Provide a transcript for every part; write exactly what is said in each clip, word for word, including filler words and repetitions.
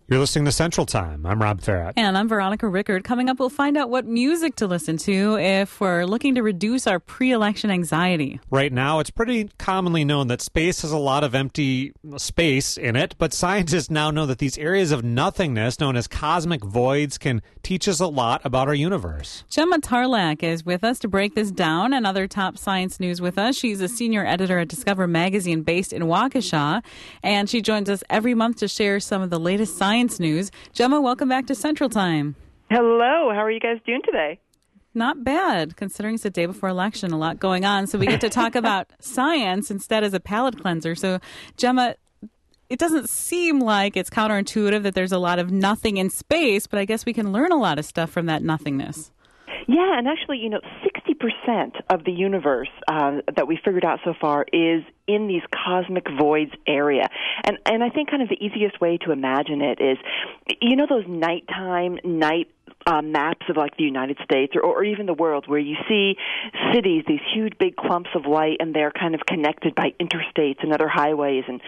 You're listening to Central Time. I'm Rob Farrett. And I'm Veronica Rickard. Coming up, we'll find out what music to listen to if we're looking to reduce our pre-election anxiety. Right now, it's pretty commonly known that space has a lot of empty space in it, but scientists now know that these areas of nothingness, known as cosmic voids, can teach us a lot about our universe. Gemma Tarlak is with us to break this down and other top science news with us. She's a senior editor at Discover Magazine based in Waukesha, and she joins us every month to share some of the latest science news. Gemma, welcome back to Central Time. Hello. How are you guys doing today? Not bad, considering it's the day before election, a lot going on. So we get to talk about science instead as a palate cleanser. So, Gemma, it doesn't seem like it's counterintuitive that there's a lot of nothing in space, but I guess we can learn a lot of stuff from that nothingness. Yeah, and actually, you know, sixty percent of the universe uh, that we figured out so far is in these cosmic voids area. And and I think kind of the easiest way to imagine it is, you know, those nighttime, night uh, maps of like the United States or, or even the world where you see cities, these huge big clumps of light, and they're kind of connected by interstates and other highways. And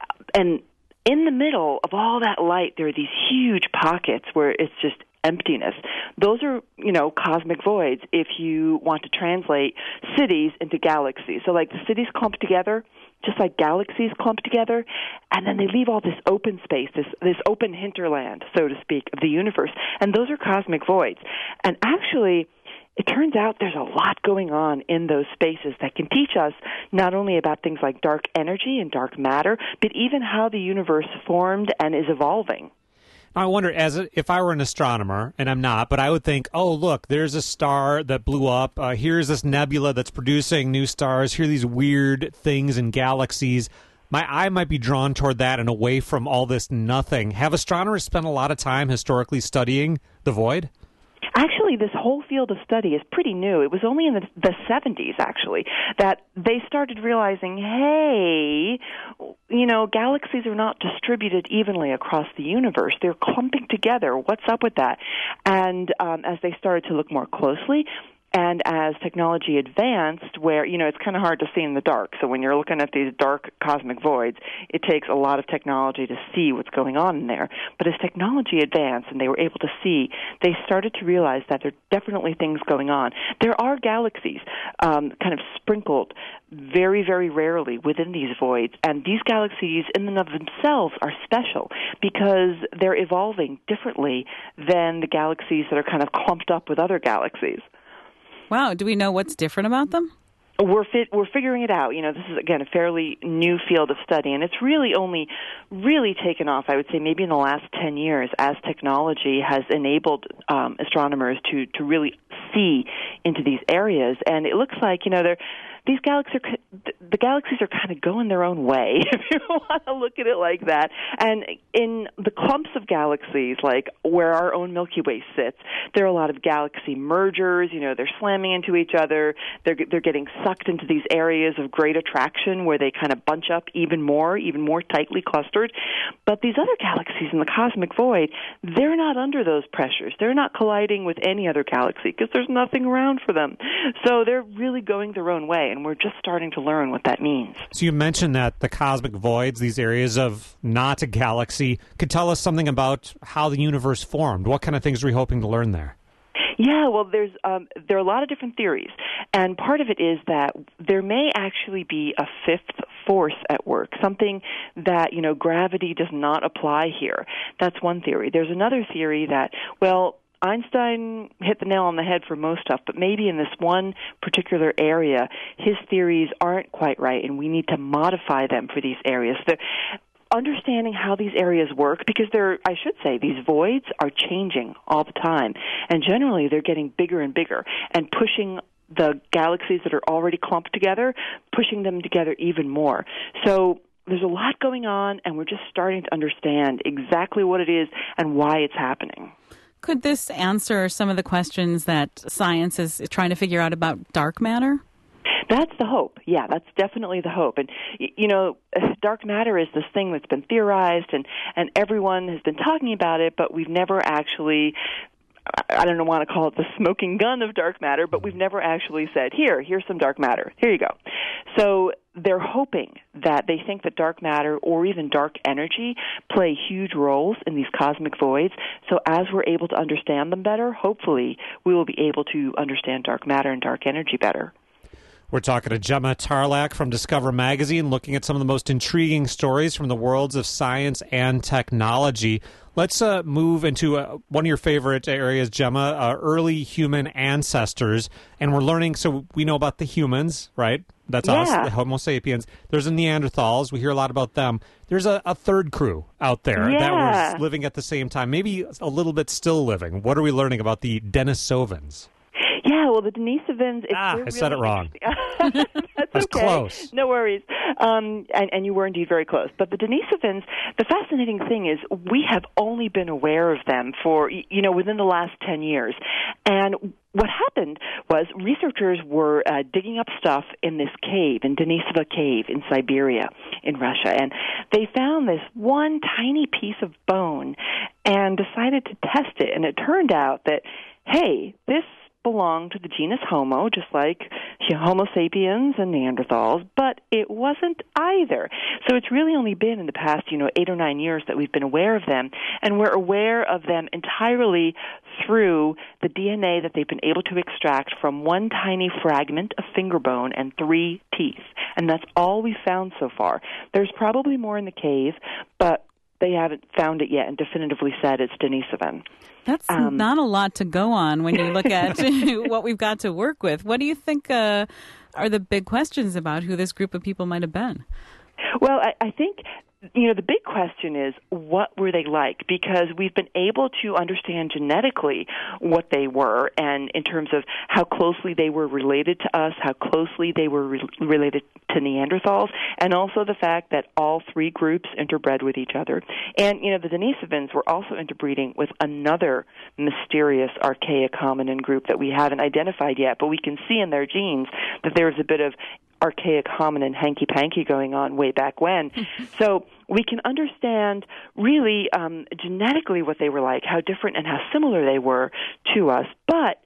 and in the middle of all that light, there are these huge pockets where it's just emptiness. Those are, you know, cosmic voids if you want to translate cities into galaxies. So like the cities clump together, just like galaxies clump together, and then they leave all this open space, this this open hinterland, so to speak, of the universe. And those are cosmic voids. And actually, it turns out there's a lot going on in those spaces that can teach us not only about things like dark energy and dark matter, but even how the universe formed and is evolving. I wonder, as a, if I were an astronomer, and I'm not, but I would think, oh, look, there's a star that blew up. Uh, here's this nebula that's producing new stars. Here are these weird things in galaxies. My eye might be drawn toward that and away from all this nothing. Have astronomers spent a lot of time historically studying the void? Actually, this whole field of study is pretty new. It was only in the, the seventies, actually, that they started realizing, hey, you know, galaxies are not distributed evenly across the universe. They're clumping together. What's up with that? And um, as they started to look more closely, and as technology advanced, where, you know, it's kind of hard to see in the dark. So when you're looking at these dark cosmic voids, it takes a lot of technology to see what's going on in there. But as technology advanced and they were able to see, they started to realize that there are definitely things going on. There are galaxies um, kind of sprinkled very, very rarely within these voids. And these galaxies in and of themselves are special because they're evolving differently than the galaxies that are kind of clumped up with other galaxies. Wow. Do we know what's different about them? We're fit, we're figuring it out. You know, this is, again, a fairly new field of study, and it's really only really taken off, I would say, maybe in the last ten years as technology has enabled um, astronomers to, to really see into these areas. And it looks like, you know, they're these galaxies are, the galaxies are kind of going their own way, if you want to look at it like that. And in the clumps of galaxies, like where our own Milky Way sits, there are a lot of galaxy mergers. You know, they're slamming into each other. They're they're getting sucked into these areas of great attraction where they kind of bunch up even more, even more tightly clustered. But these other galaxies in the cosmic void, they're not under those pressures. They're not colliding with any other galaxy because there's nothing around for them. So they're really going their own way. And we're just starting to learn what that means. So you mentioned that the cosmic voids, these areas of not a galaxy, could tell us something about how the universe formed. What kind of things are we hoping to learn there? Yeah, well, there's um, there are a lot of different theories, and part of it is that there may actually be a fifth force at work, something that, you know, gravity does not apply here. That's one theory. There's another theory that, well, Einstein hit the nail on the head for most stuff, but maybe in this one particular area, his theories aren't quite right, and we need to modify them for these areas. They're understanding how these areas work, because they're, I should say, these voids are changing all the time, and generally they're getting bigger and bigger and pushing the galaxies that are already clumped together, pushing them together even more. So there's a lot going on, and we're just starting to understand exactly what it is and why it's happening. Could this answer some of the questions that science is trying to figure out about dark matter? That's the hope. Yeah, that's definitely the hope. And, you know, dark matter is this thing that's been theorized, and, and everyone has been talking about it, but we've never actually, I don't want to call it the smoking gun of dark matter, but we've never actually said, here, here's some dark matter. Here you go. So they're hoping that they think that dark matter or even dark energy play huge roles in these cosmic voids. So as we're able to understand them better, hopefully we will be able to understand dark matter and dark energy better. We're talking to Gemma Tarlak from Discover Magazine, looking at some of the most intriguing stories from the worlds of science and technology. Let's uh, move into uh, one of your favorite areas, Gemma, uh, early human ancestors. And we're learning, so we know about the humans, right? That's yeah. us, the Homo sapiens. There's the Neanderthals. We hear a lot about them. There's a, a third crew out there yeah. that was living at the same time, maybe a little bit still living. What are we learning about the Denisovans? Yeah, well, the Denisovans... It's ah, I really said it wrong. That's That's okay. close. No worries. Um, and, and you were indeed very close. But the Denisovans, the fascinating thing is we have only been aware of them for, you know, within the last ten years. And what happened was researchers were uh, digging up stuff in this cave, in Denisova Cave in Siberia in Russia. And they found this one tiny piece of bone and decided to test it. And it turned out that, hey, this belonged to the genus Homo, just like Homo sapiens and Neanderthals, but it wasn't either. So it's really only been in the past, you know, eight or nine years that we've been aware of them, and we're aware of them entirely through the D N A that they've been able to extract from one tiny fragment of finger bone and three teeth. And that's all we've found so far. There's probably more in the cave, but they haven't found it yet and definitively said it's Denisovan. That's um, not a lot to go on when you look at what we've got to work with. What do you think uh, are the big questions about who this group of people might have been? Well, I, I think, you know, the big question is, what were they like? Because we've been able to understand genetically what they were, and in terms of how closely they were related to us, how closely they were re- related to Neanderthals, and also the fact that all three groups interbred with each other. And, you know, the Denisovans were also interbreeding with another mysterious archaic hominin group that we haven't identified yet, but we can see in their genes that there's a bit of archaic hominin hanky-panky going on way back when. So we can understand really um, genetically what they were like, how different and how similar they were to us, but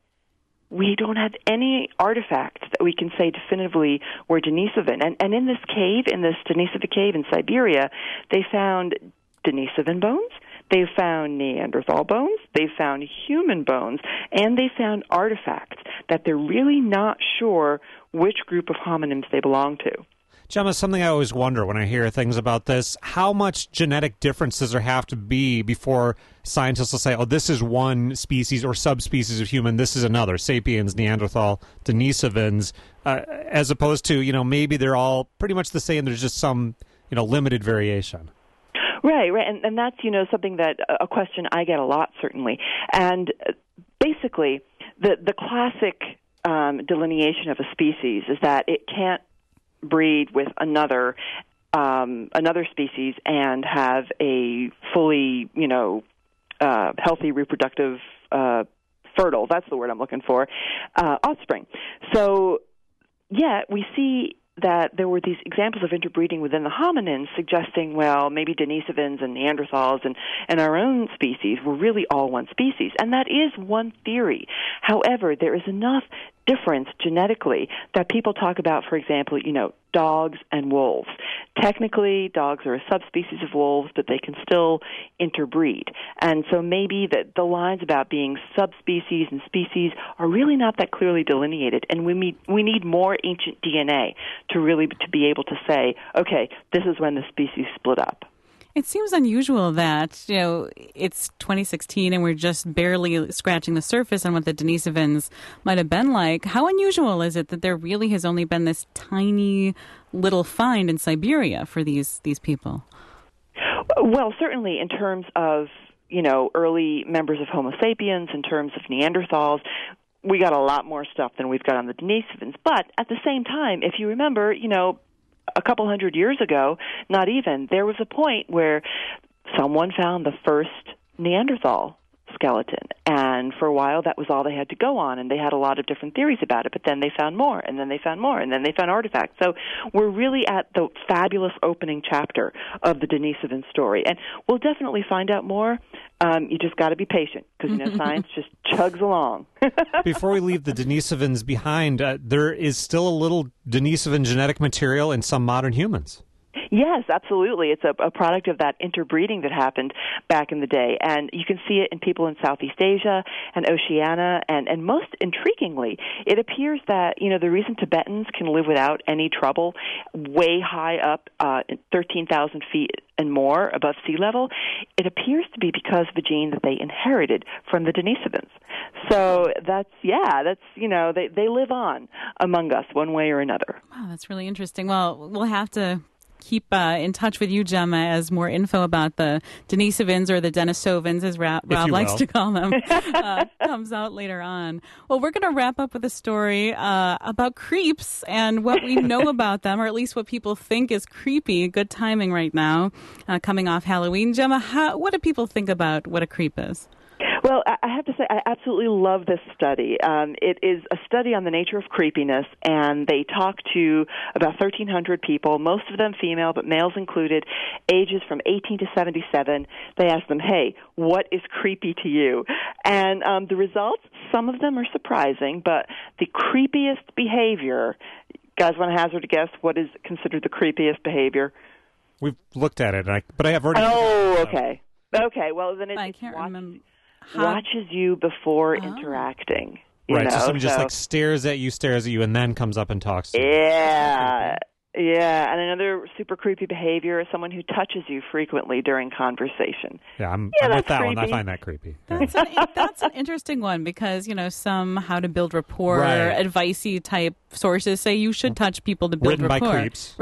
we don't have any artifacts that we can say definitively were Denisovan. And, and in this cave, in this Denisova cave in Siberia, they found Denisovan bones, they found Neanderthal bones, they found human bones, and they found artifacts that they're really not sure which group of hominins they belong to. Gemma, something I always wonder when I hear things about this, how much genetic differences there have to be before scientists will say, oh, this is one species or subspecies of human, this is another, sapiens, Neanderthal, Denisovans, uh, as opposed to, you know, maybe they're all pretty much the same, there's just some, you know, limited variation. Right, right, and, and that's, you know, something that, a question I get a lot, certainly. And basically, the, the classic um, delineation of a species is that it can't breed with another um, another species and have a fully, you know, uh, healthy reproductive, uh, fertile, that's the word I'm looking for, uh, offspring. So, yeah, we see that there were these examples of interbreeding within the hominins suggesting, well, maybe Denisovans and Neanderthals and, and our own species were really all one species. And that is one theory. However, there is enough difference genetically that people talk about, for example, you know, dogs and wolves. Technically, dogs are a subspecies of wolves, but they can still interbreed. And so maybe the, the lines about being subspecies and species are really not that clearly delineated, and we need, we need more ancient D N A to really to be able to say, okay, this is when the species split up. It seems unusual that, you know, it's twenty sixteen and we're just barely scratching the surface on what the Denisovans might have been like. How unusual is it that there really has only been this tiny little find in Siberia for these, these people? Well, certainly in terms of, you know, early members of Homo sapiens, in terms of Neanderthals, we got a lot more stuff than we've got on the Denisovans. But at the same time, if you remember, you know, a couple hundred years ago, not even, there was a point where someone found the first Neanderthal skeleton, and for a while that was all they had to go on, and they had a lot of different theories about it, but then they found more, and then they found more, and then they found artifacts. So we're really at the fabulous opening chapter of the Denisovan story, and we'll definitely find out more Um, you just got to be patient because, you know, science just chugs along. Before we leave the Denisovans behind, uh, there is still a little Denisovan genetic material in some modern humans. Yes, absolutely. It's a, a product of that interbreeding that happened back in the day. And you can see it in people in Southeast Asia and Oceania. And, and most intriguingly, it appears that, you know, the reason Tibetans can live without any trouble way high up, uh, thirteen thousand feet and more above sea level, it appears to be because of a gene that they inherited from the Denisovans. So that's, yeah, that's, you know, they, they live on among us one way or another. Wow, that's really interesting. Well, we'll have to keep uh, in touch with you, Gemma, as more info about the Denisovans, or the Denisovans, as Rob, Rob likes will. to call them, uh, comes out later on. Well, we're going to wrap up with a story uh, about creeps and what we know about them, or at least what people think is creepy. Good timing right now, uh, coming off Halloween. Gemma, how, what do people think about what a creep is? Well, I have to say, I absolutely love this study. Um, it is a study on the nature of creepiness, and they talk to about thirteen hundred people, most of them female, but males included, ages from eighteen to seventy-seven. They ask them, hey, what is creepy to you? And um, the results, some of them are surprising, but the creepiest behavior, guys want to hazard a guess, what is considered the creepiest behavior? We've looked at it, and I, but I have already... Oh, okay. Okay, well, then it, I it's can't watch, remember. How... watches you before Oh. interacting. You Right, know? so somebody just So- like stares at you, stares at you, and then comes up and talks to you. Yeah, yeah. And another super creepy behavior is someone who touches you frequently during conversation. Yeah, I'm, Yeah, I'm with that's that one. I creepy. find that creepy. Yeah. That's an, that's an interesting one, because, you know, some how to build rapport, Right. advice-y type sources say you should touch people to build Written by rapport. creeps.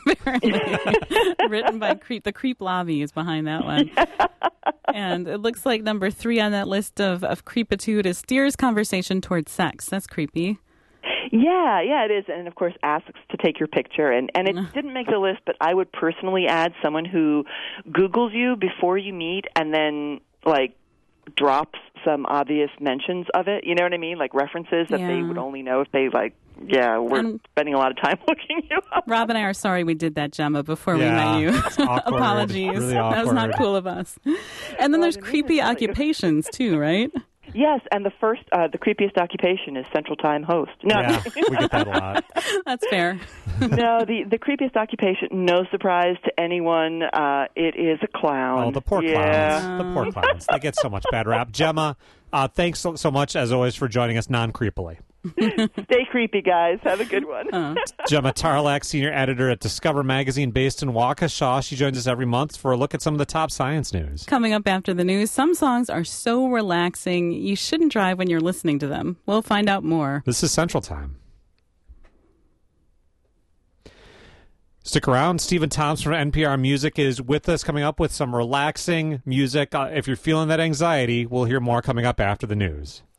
Written by creep. The creep lobby is behind that one. And it looks like number three on that list of, of creepitude is steers conversation towards sex. That's creepy. Yeah, yeah, it is. And, of course, asks to take your picture. And, and it Mm. didn't make the list, but I would personally add someone who Googles you before you meet and then, like, drops some obvious mentions of it. You know what I mean? Like references that Yeah. they would only know if they, like, yeah, we're And- spending a lot of time looking you up. Rob and I are sorry we did that, Gemma, before Yeah, we met you. it's awkward. Apologies. Really That was not awkward. cool of us. And then Well, there's I didn't creepy mean to tell you. occupations, too, right? Yes, and the first, uh, the creepiest occupation is Central Time host. No, Yeah, we get that a lot. That's fair. no, the the creepiest occupation, no surprise to anyone, uh, it is a clown. Oh, the poor yeah. clowns. The poor clowns. They get so much bad rap. Gemma, uh, thanks so, so much, as always, for joining us non-creepily. Stay creepy, guys. Have a good one. Oh. Gemma Tarlak, senior editor at Discover Magazine based in Waukesha. She joins us every month for a look at some of the top science news. Coming up after the news, some songs are so relaxing you shouldn't drive when you're listening to them. We'll find out more. This is Central Time. Stick around. Stephen Thompson from N P R Music is with us, coming up with some relaxing music. Uh, if you're feeling that anxiety, we'll hear more coming up after the news.